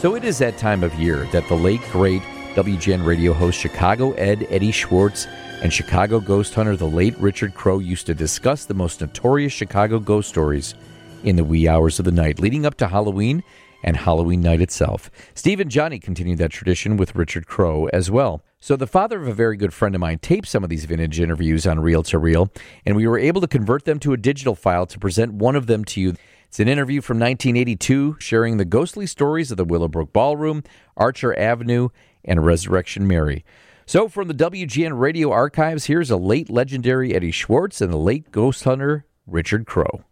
So it is that time of year that the late, great WGN radio host Chicago Ed Eddie Schwartz and Chicago ghost hunter the late Richard Crowe used to discuss the most notorious Chicago ghost stories in the wee hours of the night, leading up to Halloween and Halloween night itself. Steve and Johnny continued that tradition with Richard Crowe as well. So the father of a very good friend of mine taped some of these vintage interviews on Reel to Reel, and we were able to convert them to a digital file to present one of them to you. It's an interview from 1982 sharing the ghostly stories of the Willowbrook Ballroom, Archer Avenue, and Resurrection Mary. So from the WGN Radio archives, here's a late legendary Eddie Schwartz and the late ghost hunter Richard Crowe.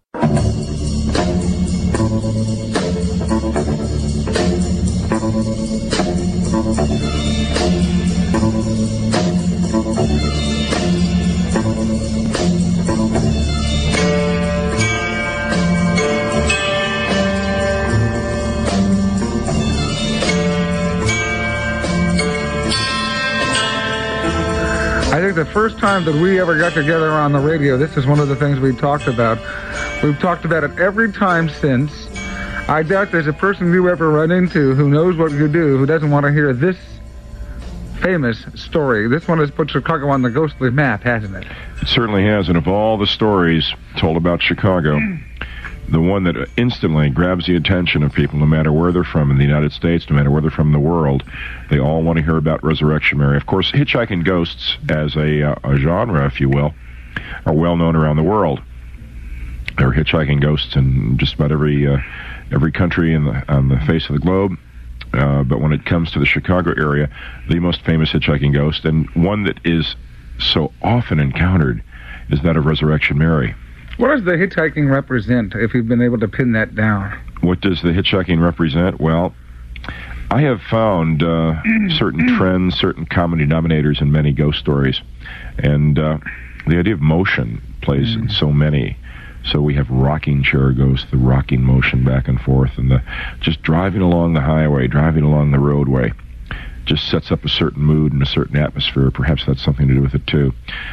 I think the first time that we ever got together on the radio, this is one of the things we talked about. We've talked about it every time since. I doubt there's a person you ever run into who knows what you do who doesn't want to hear this famous story. This one has put Chicago on the ghostly map, hasn't it? It certainly has, and of all the stories told about Chicago, the one that instantly grabs the attention of people, no matter where they're from in the United States, no matter where they're from in the world, they all want to hear about Resurrection Mary. Of course, hitchhiking ghosts as a genre, if you will, are well known around the world. There are hitchhiking ghosts in just about every country on the face of the globe. But when it comes to the Chicago area, the most famous hitchhiking ghost, and one that is so often encountered, is that of Resurrection Mary. What does the hitchhiking represent, if you've been able to pin that down? What does the hitchhiking represent? Well, I have found certain trends, certain common denominators in many ghost stories. And the idea of motion plays in so many. So we have rocking chair ghosts, the rocking motion back and forth, and the just driving along the highway, driving along the roadway, just sets up a certain mood and a certain atmosphere. Perhaps that's something to do with it, too.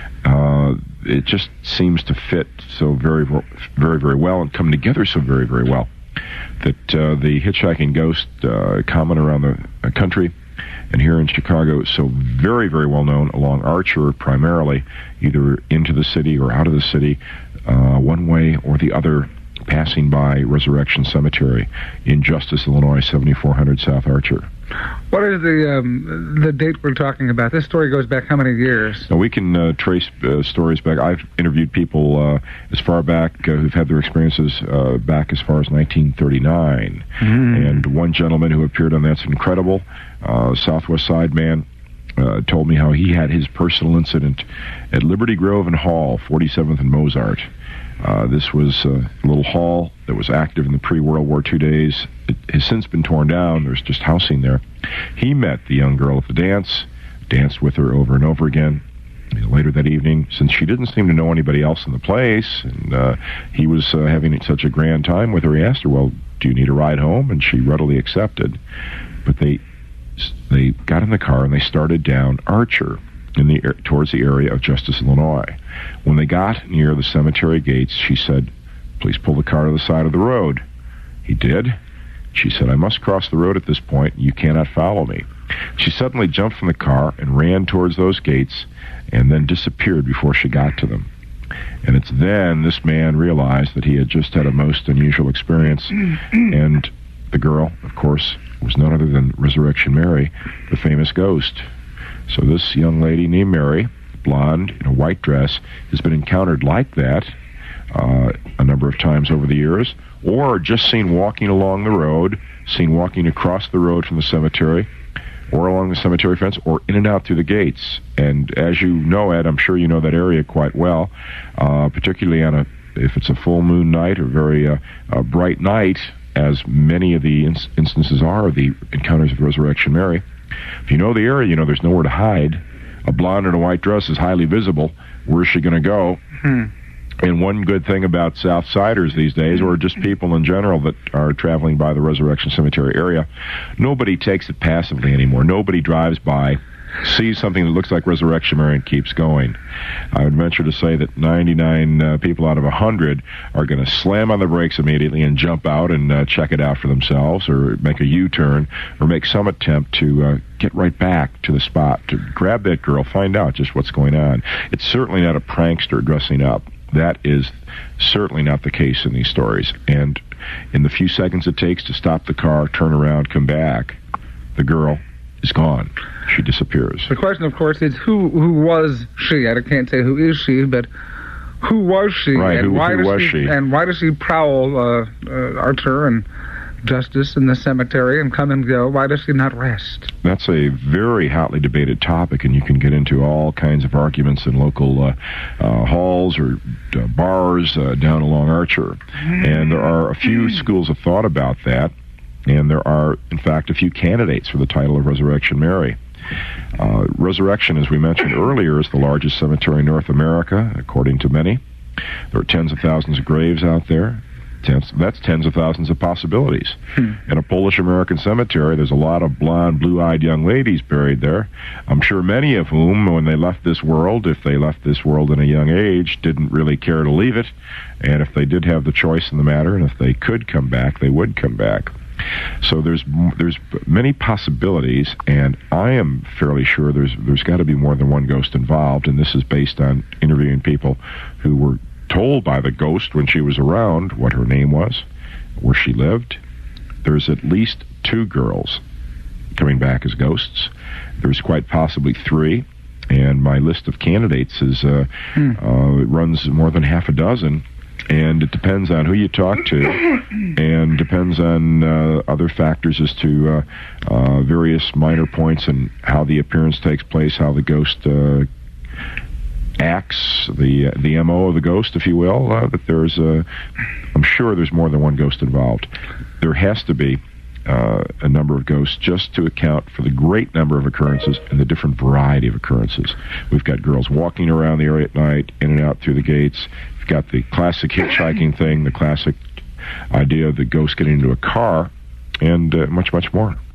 It just seems to fit so very, very, very well and come together so very, very well that the hitchhiking ghost, common around the country and here in Chicago, is so very, very well known along Archer primarily, either into the city or out of the city, one way or the other, passing by Resurrection Cemetery in Justice, Illinois, 7400 South Archer. What is the date we're talking about? This story goes back how many years? Now, we can trace stories back. I've interviewed people as far back who've had their experiences back as far as 1939. And one gentleman who appeared on That's Incredible, Southwest Side man, told me how he had his personal incident at Liberty Grove and Hall, 47th and Mozart. This was a little hall that was active in the pre-World War II days. It has since been torn down. There's just housing there. He met the young girl at the dance, danced with her over and over again. Later that evening, since she didn't seem to know anybody else in the place, and he was having such a grand time with her, he asked her, well, do you need a ride home? And she readily accepted. But they got in the car and they started down Archer towards the area of Justice, Illinois. When they got near the cemetery gates, she said, please pull the car to the side of the road. He did. She said, I must cross the road at this point. You cannot follow me. She suddenly jumped from the car and ran towards those gates and then disappeared before she got to them. And it's then this man realized that he had just had a most unusual experience. And the girl, of course, was none other than Resurrection Mary, the famous ghost. So this young lady named Mary, blonde, in a white dress, has been encountered like that a number of times over the years, or just seen walking along the road, seen walking across the road from the cemetery, or along the cemetery fence, or in and out through the gates. And as you know, Ed, I'm sure you know that area quite well, particularly on if it's a full moon night or very bright night, as many of the instances are, the encounters of Resurrection Mary. If you know the area, you know there's nowhere to hide. A blonde in a white dress is highly visible. Where's she going to go? And one good thing about Southsiders these days, or just people in general that are traveling by the Resurrection Cemetery area, nobody takes it passively anymore. Nobody drives by sees something that looks like Resurrection Mary and keeps going. I would venture to say that 99 people out of 100 are going to slam on the brakes immediately and jump out and check it out for themselves, or make a U-turn, or make some attempt to get right back to the spot, to grab that girl, find out just what's going on. It's certainly not a prankster dressing up. That is certainly not the case in these stories. And in the few seconds it takes to stop the car, turn around, come back, the girl is gone. She disappears. The question, of course, is who was she? I can't say who is she, but who was she? Right, and who was she? And why does she prowl Arthur and Justice in the cemetery and come and go? Why does she not rest? That's a very hotly debated topic, and you can get into all kinds of arguments in local halls or bars down along Archer. And there are a few schools of thought about that, and there are, in fact, a few candidates for the title of Resurrection Mary. Resurrection, as we mentioned earlier, is the largest cemetery in North America, according to many. There are tens of thousands of graves out there. That's tens of thousands of possibilities. In a Polish-American cemetery, there's a lot of blonde, blue-eyed young ladies buried there. I'm sure many of whom, when they left this world, if they left this world in a young age, didn't really care to leave it. And if they did have the choice in the matter, and if they could come back, they would come back. So there's many possibilities, and I am fairly sure there's got to be more than one ghost involved, and this is based on interviewing people who were told by the ghost when she was around what her name was, where she lived. There's at least 2 girls coming back as ghosts. There's quite possibly 3, and my list of candidates is it runs more than half a dozen, and it depends on who you talk to, and depends on other factors as to various minor points and how the appearance takes place, how the ghost acts, the MO of the ghost, if you will. That I'm sure there's more than one ghost involved. There has to be a number of ghosts just to account for the great number of occurrences and the different variety of occurrences. We've got girls walking around the area at night, in and out through the gates. We've got the classic hitchhiking thing, the classic idea of the ghost getting into a car, and much, much more.